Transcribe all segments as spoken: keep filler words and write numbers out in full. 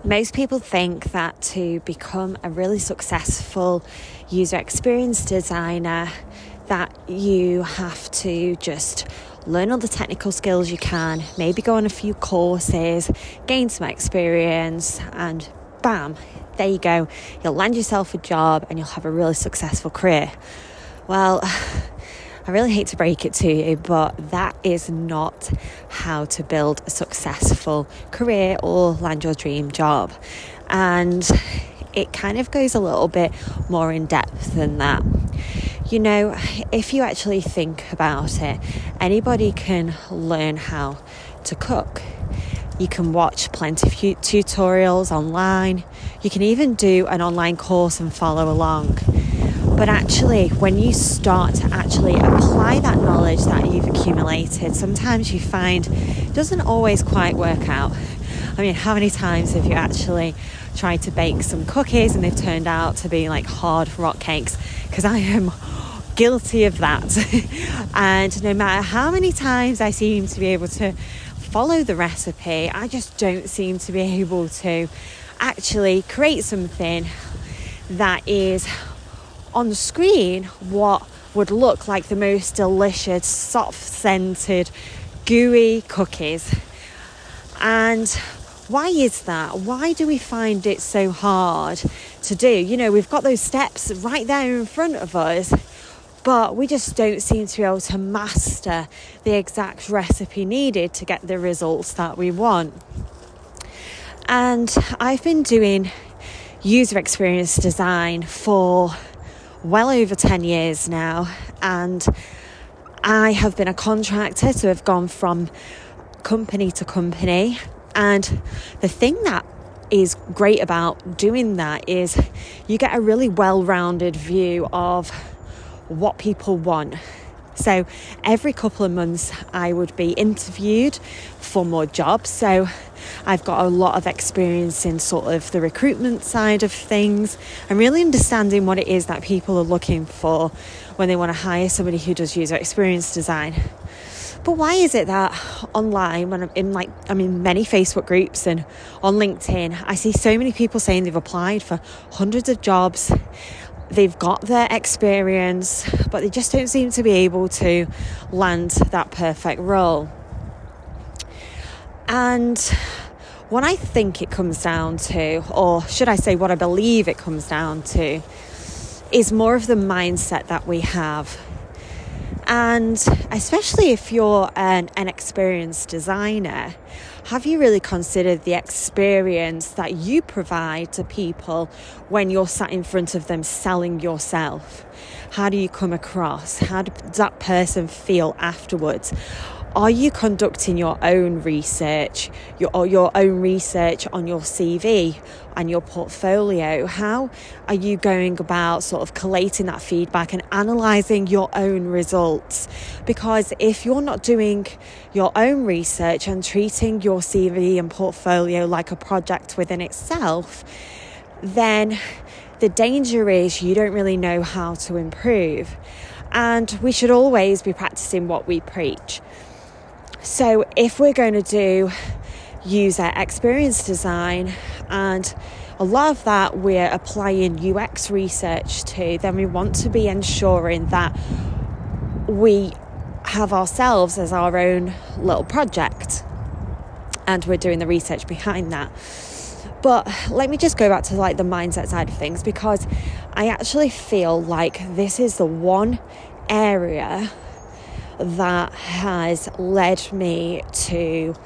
Most people think that to become a really successful user experience designer, that you have to just learn all the technical skills you can, maybe go on a few courses, gain some experience, and bam, there you go. You'll land yourself a job and you'll have a really successful career. Well, I really hate to break it to you, but that is not how to build a successful career or land your dream job. And it kind of goes a little bit more in depth than that. You know, if you actually think about it, anybody can learn how to cook. You can watch plenty of tutorials online. You can even do an online course and follow along. But actually, when you start to actually apply that knowledge that you've accumulated, sometimes you find it doesn't always quite work out. I mean, how many times have you actually tried to bake some cookies and they've turned out to be like hard rock cakes? Because I am guilty of that. And no matter how many times I seem to be able to follow the recipe, I just don't seem to be able to actually create something that is on the screen what would look like the most delicious, soft-scented, gooey cookies. And why is that? Why do we find it so hard to do? You know, we've got those steps right there in front of us, but we just don't seem to be able to master the exact recipe needed to get the results that we want. And I've been doing user experience design for well over ten years now, and I have been a contractor, so I've gone from company to company. And the thing that is great about doing that is you get a really well-rounded view of what people want. So every couple of months I would be interviewed for more jobs. So I've got a lot of experience in sort of the recruitment side of things and really understanding what it is that people are looking for when they want to hire somebody who does user experience design. But why is it that online, when I'm in like I'm in many Facebook groups and on LinkedIn, I see so many people saying they've applied for hundreds of jobs, they've got their experience, but they just don't seem to be able to land that perfect role. And what I think it comes down to, or should I say what I believe it comes down to, is more of the mindset that we have. And especially if you're an, an experienced designer, have you really considered the experience that you provide to people when you're sat in front of them selling yourself? How do you come across? How does that person feel afterwards? Are you conducting your own research, your, or your own research on your C V and your portfolio? How are you going about sort of collating that feedback and analysing your own results? Because if you're not doing your own research and treating your C V and portfolio like a project within itself, then the danger is you don't really know how to improve. And we should always be practicing what we preach. So if we're going to do user experience design, and a lot of that we're applying U X research to, then we want to be ensuring that we have ourselves as our own little project and we're doing the research behind that. But let me just go back to like the mindset side of things, because I actually feel like this is the one area that has led me to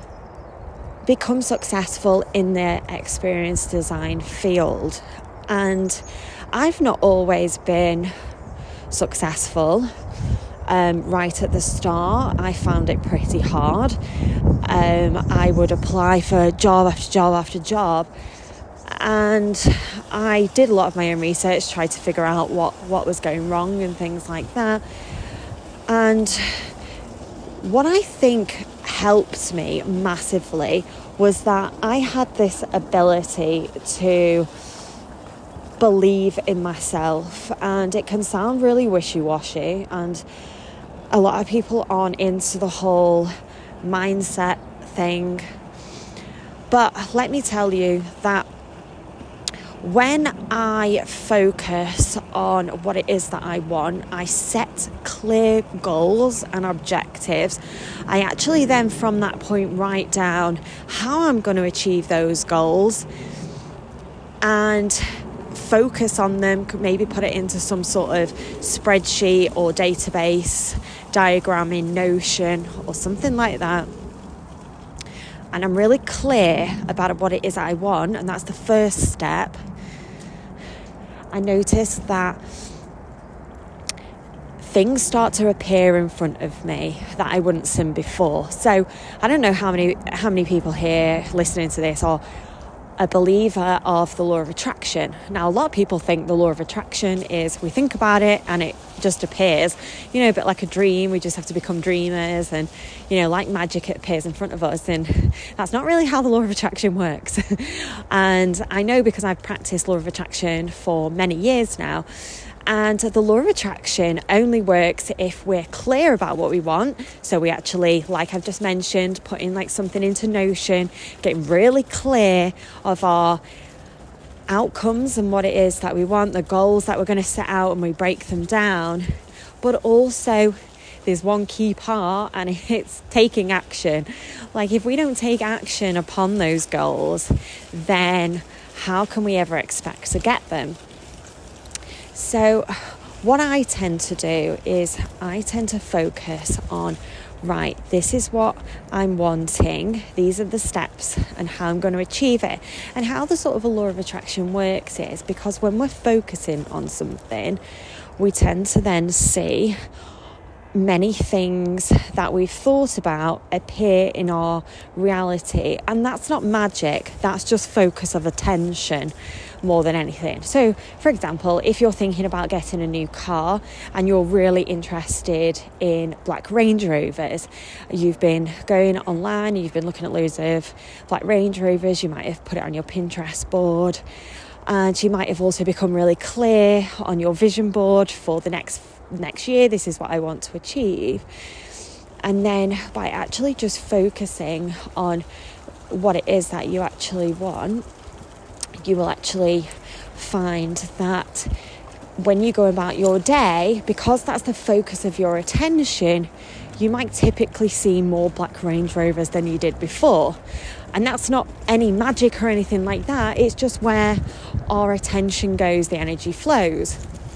become successful in the experience design field. And I've not always been successful. Um, right at the start, I found it pretty hard. Um, I would apply for job after job after job, and I did a lot of my own research, tried to figure out what, what was going wrong and things like that. And what I think helped me massively was that I had this ability to believe in myself, and it can sound really wishy-washy, and a lot of people aren't into the whole mindset thing, But let me tell you that when I focus on what it is that I want, I set clear goals and objectives. I actually then from that point write down how I'm going to achieve those goals and focus on them, maybe put it into some sort of spreadsheet or database diagram in Notion or something like that. And I'm really clear about what it is I want, and that's the first step. I notice that things start to appear in front of me that I wouldn't seen before. So I don't know how many how many people here listening to this are a believer of the law of attraction. Now, a lot of people think the law of attraction is we think about it and it just appears, you know, a bit like a dream. We just have to become dreamers and, you know, like magic, it appears in front of us. And that's not really how the law of attraction works. And I know because I've practiced law of attraction for many years now. And the law of attraction only works if we're clear about what we want. So we actually, like I've just mentioned, putting like something into Notion, getting really clear of our outcomes and what it is that we want, the goals that we're going to set out, and we break them down. But also there's one key part, and it's taking action. Like if we don't take action upon those goals, then how can we ever expect to get them? So what I tend to do is I tend to focus on, right, this is what I'm wanting, these are the steps and how I'm going to achieve it. And how the sort of a law of attraction works is because when we're focusing on something, we tend to then see many things that we've thought about appear in our reality. And that's not magic, that's just focus of attention more than anything. So for example, if you're thinking about getting a new car and you're really interested in black Range Rovers, you've been going online, you've been looking at loads of black Range Rovers, you might have put it on your Pinterest board, and you might have also become really clear on your vision board for the next next year, this is what I want to achieve. And then by actually just focusing on what it is that you actually want, you will actually find that when you go about your day, because that's the focus of your attention, you might typically see more black Range Rovers than you did before. And that's not any magic or anything like that, it's just where our attention goes, the energy flows.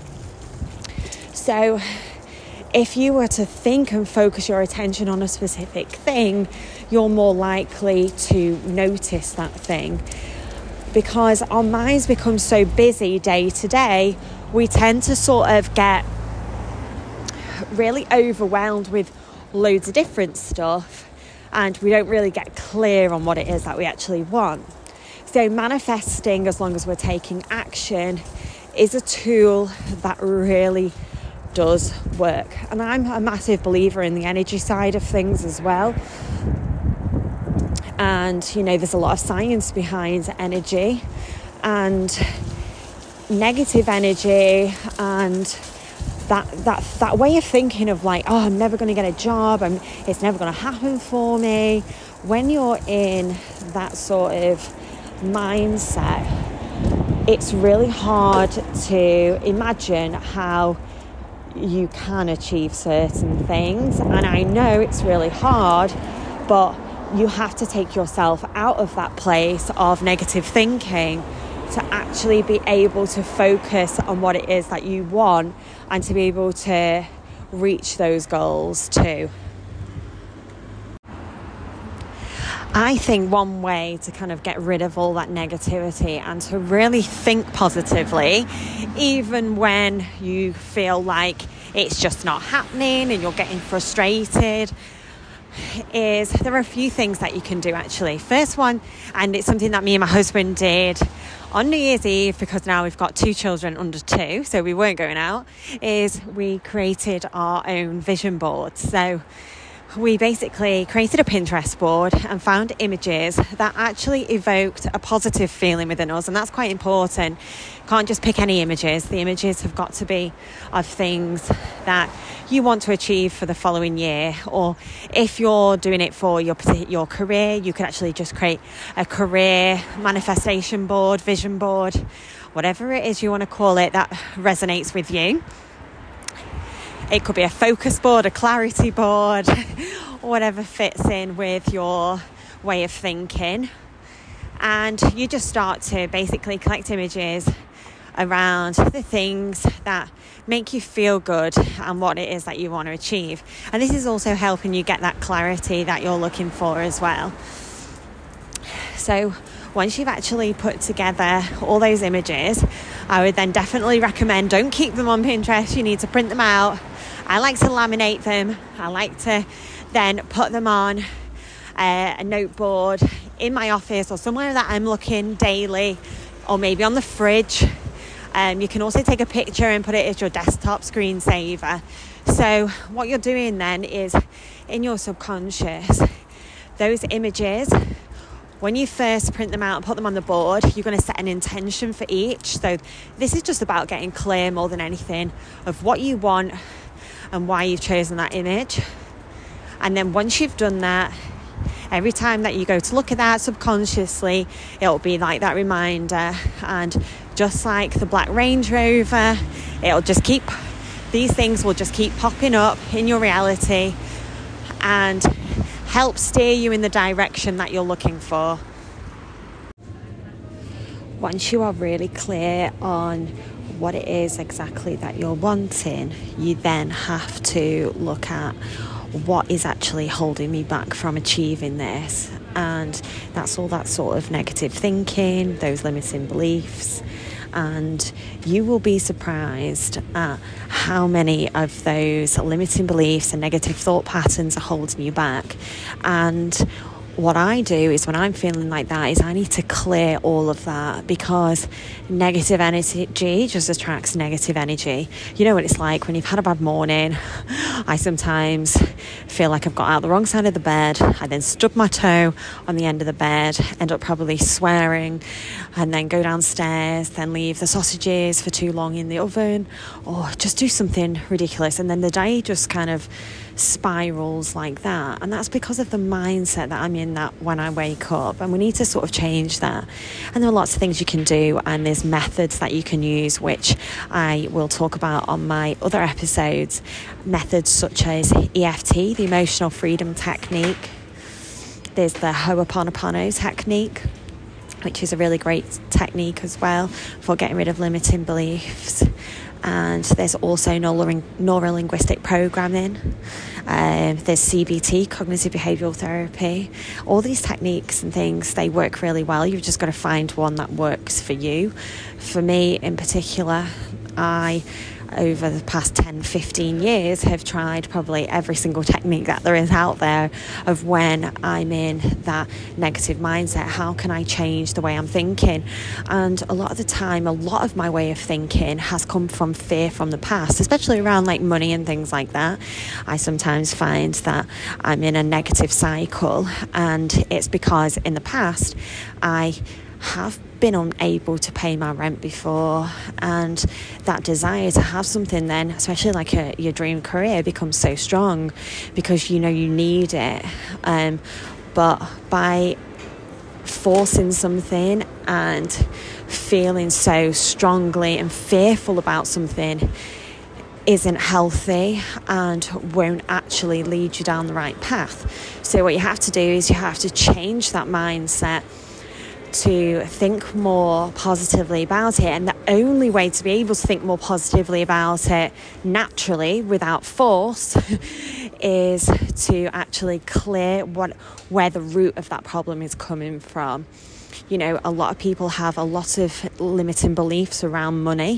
So if you were to think and focus your attention on a specific thing, you're more likely to notice that thing. Because our minds become so busy day to day, we tend to sort of get really overwhelmed with loads of different stuff, and we don't really get clear on what it is that we actually want. So manifesting, as long as we're taking action, is a tool that really does work. And I'm a massive believer in the energy side of things as well. And, you know, there's a lot of science behind energy and negative energy and that that that way of thinking of like, oh, I'm never going to get a job, I'm, it's never going to happen for me. When you're in that sort of mindset, it's really hard to imagine how you can achieve certain things. And I know it's really hard, but you have to take yourself out of that place of negative thinking to actually be able to focus on what it is that you want and to be able to reach those goals too. I think one way to kind of get rid of all that negativity and to really think positively, even when you feel like it's just not happening and you're getting frustrated, is there are a few things that you can do actually. First one, and it's something that me and my husband did on New Year's Eve, because now we've got two children under two, so we weren't going out, is we created our own vision board. So we basically created a Pinterest board and found images that actually evoked a positive feeling within us, and that's quite important. Can't just pick any images. The images have got to be of things that you want to achieve for the following year, or if you're doing it for your your career, you could actually just create a career manifestation board, vision board, whatever it is you want to call it that resonates with you. It could be a focus board, a clarity board, whatever fits in with your way of thinking. And you just start to basically collect images around the things that make you feel good and what it is that you want to achieve. And this is also helping you get that clarity that you're looking for as well. So once you've actually put together all those images, I would then definitely recommend, don't keep them on Pinterest. You need to print them out. I like to laminate them. I like to then put them on a, a note board in my office or somewhere that I'm looking daily, or maybe on the fridge. Um, you can also take a picture and put it as your desktop screensaver. So what you're doing then is, in your subconscious, those images, when you first print them out and put them on the board, you're going to set an intention for each. So this is just about getting clear more than anything of what you want and why you've chosen that image. And then once you've done that, every time that you go to look at that subconsciously, it'll be like that reminder. And just like the black Range Rover, it'll just keep, these things will just keep popping up in your reality and help steer you in the direction that you're looking for. Once you are really clear on what it is exactly that you're wanting, you then have to look at what is actually holding me back from achieving this. And that's all that sort of negative thinking, those limiting beliefs. And you will be surprised at how many of those limiting beliefs and negative thought patterns are holding you back. And what I do is, when I'm feeling like that, is I need to clear all of that, because negative energy just attracts negative energy. You know what it's like when you've had a bad morning. I sometimes feel like I've got out the wrong side of the bed. I then stub my toe on the end of the bed, end up probably swearing, and then go downstairs, then leave the sausages for too long in the oven, or just do something ridiculous. And then the day just kind of spirals like that. And that's because of the mindset that I'm in that when I wake up, and we need to sort of change that. And there are lots of things you can do, and there's methods that you can use, which I will talk about on my other episodes. Methods such as E F T, the emotional freedom technique. There's the Ho'oponopono technique, which is a really great technique as well for getting rid of limiting beliefs. And there's also neuro-linguistic programming. Um, there's C B T, cognitive behavioural therapy. All these techniques and things, they work really well. You've just got to find one that works for you. For me in particular, I, over the past ten, fifteen years, have tried probably every single technique that there is out there of when I'm in that negative mindset, how can I change the way I'm thinking? And a lot of the time, a lot of my way of thinking has come from fear from the past, especially around like money and things like that. I sometimes find that I'm in a negative cycle, and it's because in the past I have been unable to pay my rent before, and that desire to have something then, especially like a, your dream career, becomes so strong because you know you need it. Um, but by forcing something and feeling so strongly and fearful about something isn't healthy and won't actually lead you down the right path. So what you have to do is you have to change that mindset to think more positively about it. And the only way to be able to think more positively about it naturally, without force, is to actually clear what where the root of that problem is coming from. You know, a lot of people have a lot of limiting beliefs around money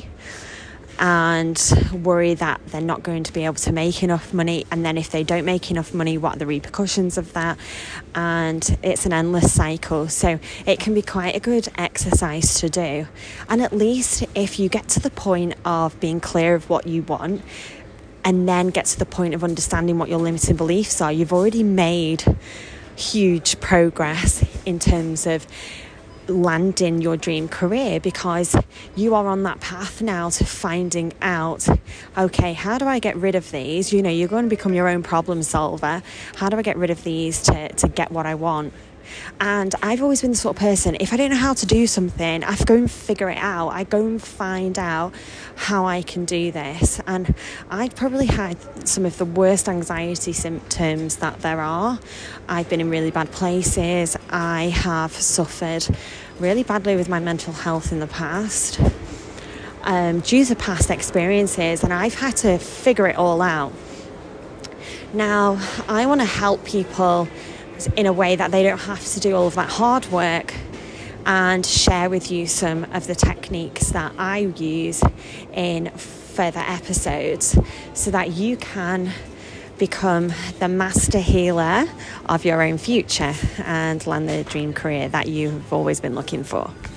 and worry that they're not going to be able to make enough money, and then if they don't make enough money, what are the repercussions of that? And it's an endless cycle. So it can be quite a good exercise to do. And at least if you get to the point of being clear of what you want, and then get to the point of understanding what your limiting beliefs are, you've already made huge progress in terms of landing your dream career, because you are on that path now to finding out, okay, how do I get rid of these? You know, you're going to become your own problem solver. How do I get rid of these to, to get what I want? And I've always been the sort of person, if I don't know how to do something, I go and figure it out. I go and find out how I can do this. And I probably had some of the worst anxiety symptoms that there are. I've been in really bad places. I have suffered really badly with my mental health in the past, um, due to past experiences, and I've had to figure it all out. Now, I want to help people in a way that they don't have to do all of that hard work, and share with you some of the techniques that I use in further episodes so that you can become the master healer of your own future and land the dream career that you've always been looking for.